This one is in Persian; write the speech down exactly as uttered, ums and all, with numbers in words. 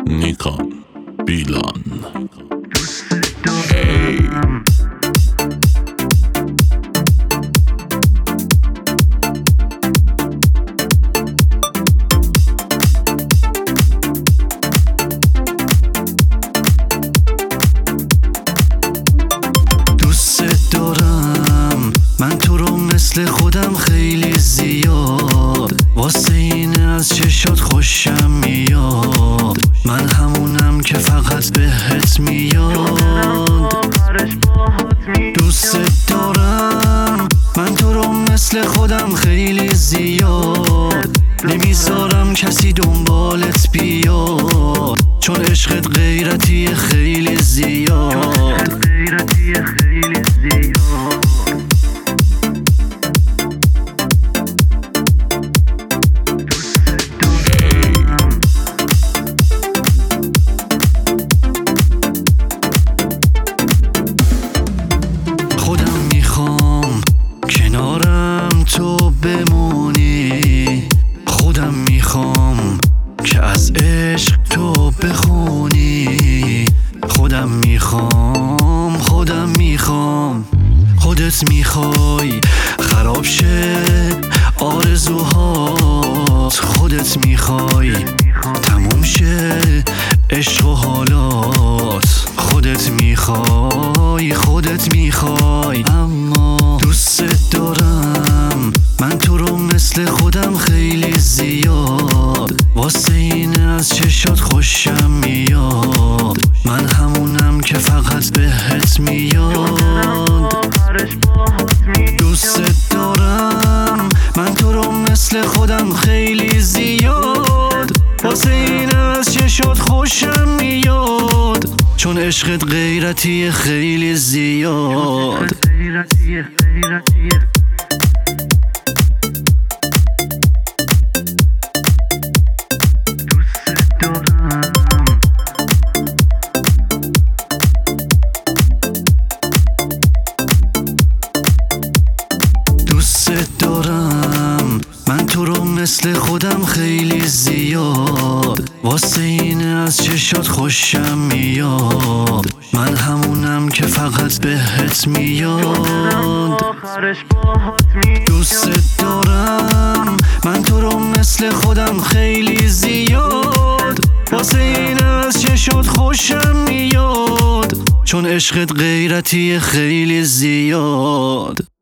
نیکان بیلان. هی دوست دارم من تو رو مثل خودم خیلی زیاد، واسه این از چشات خوشم میاد، من همونم که فقط بهت میاد. دوست دارم من تو رو مثل خودم خیلی زیاد، نمیذارم کسی دنبالت بیاد، چون عشقت غیرتی خیلی زیاد. خودم میخوام کنارم تو بمونی، خودم میخوام که از عشق تو بخونی، خودم میخوام خودم میخوام خودت میخوای خراب شه آرزوهات، خودت میخوای تموم شه عشق و حالات، خودت میخوای خودت میخوای. اما دوست دارم من تو رو مثل خودم خیلی زیاد، واسه این از چشات خوشم میاد، من همونم که فقط بهت میاد. دوست دارم من تو رو مثل خودم خیلی زیاد، واسه این از چشات خوشم میاد، چون عشقت غیرتی خیلی زیاد. دوست دارم من تو رو مثل خودم خیلی زیاد، واسه این از چشات خوشم میاد، من همونم که فقط بهت میاد. دوست دارم من تو رو مثل خودم خیلی زیاد، واسه این از چشات خوشم میاد، چون عشقت غیرتی خیلی زیاد.